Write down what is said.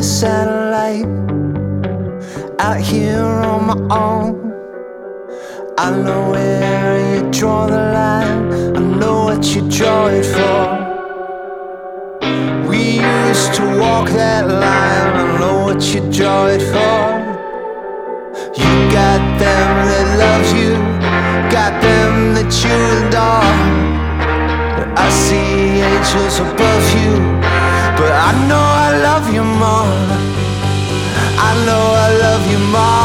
satellite out here on my own. I know where you draw the line, I know what you draw it for. We used to walk that line, I know what you draw it for. You got them that love you, got them that you adore. I see angels above you, but I know I love you more. I know I love you more.